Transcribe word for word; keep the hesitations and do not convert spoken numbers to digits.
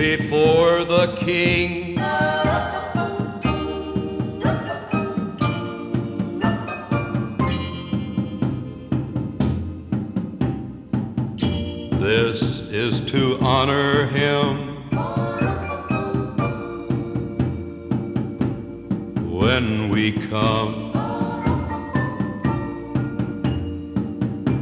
before the King. This is to honor him when we come